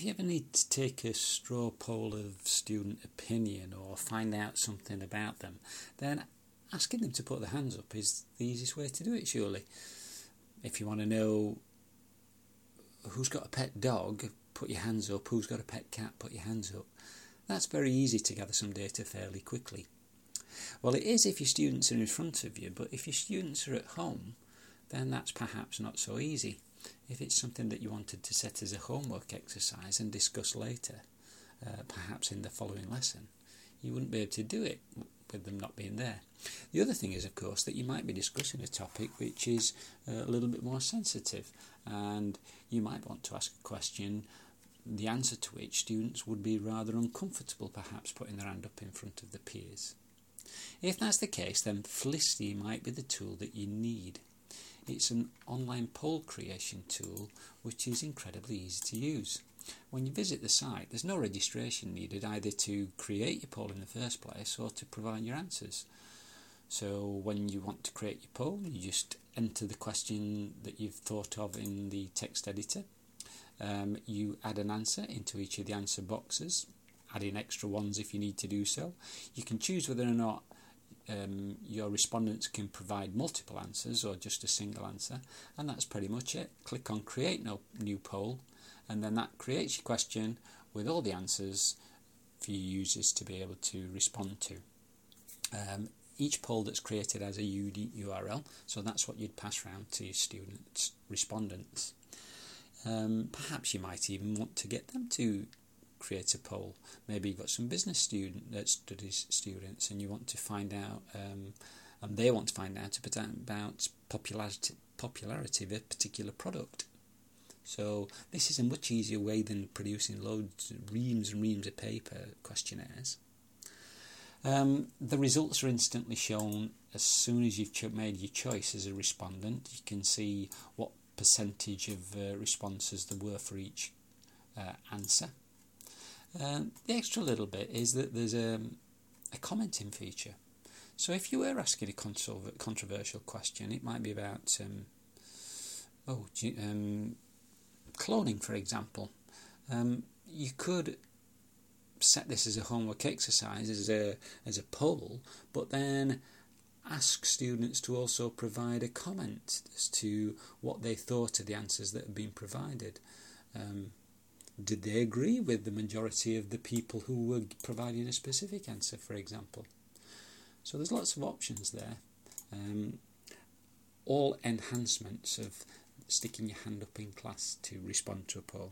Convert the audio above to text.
If you ever need to take a straw poll of student opinion or find out something about them, then asking them to put their hands up is the easiest way to do it, surely. If you want to know who's got a pet dog, put your hands up. Who's got a pet cat, put your hands up. That's very easy to gather some data fairly quickly. Well, it is if your students are in front of you, but if your students are at home, then that's perhaps not so easy. If it's something that you wanted to set as a homework exercise and discuss later, perhaps in the following lesson, you wouldn't be able to do it with them not being there. The other thing is, of course, that you might be discussing a topic which is a little bit more sensitive, and you might want to ask a question, the answer to which students would be rather uncomfortable perhaps putting their hand up in front of the peers. If that's the case, then Felicity might be the tool that you need. It's an online poll creation tool which is incredibly easy to use. When you visit the site, there's no registration needed either to create your poll in the first place or to provide your answers. So when you want to create your poll, you just enter the question that you've thought of in the text editor. You add an answer into each of the answer boxes, add in extra ones if you need to do so. You can choose whether or not your respondents can provide multiple answers or just a single answer, and that's pretty much it. Click on Create New Poll, and then that creates your question with all the answers for your users to be able to respond to. Each poll that's created has a unique URL, so that's what you'd pass around to your students, respondents. Perhaps you might even want to get them to create a poll. Maybe you've got some business studies students and you want to find out, and they want to find out about popularity of a particular product. So this is a much easier way than producing reams and reams of paper questionnaires. The results are instantly shown as soon as you've made your choice as a respondent. You can see what percentage of responses there were for each answer. The extra little bit is that there's a commenting feature. So if you were asking a controversial question, it might be about cloning, for example. You could set this as a homework exercise, as a poll, but then ask students to also provide a comment as to what they thought of the answers that have been provided. Did they agree with the majority of the people who were providing a specific answer, for example? So there's lots of options there. All enhancements of sticking your hand up in class to respond to a poll.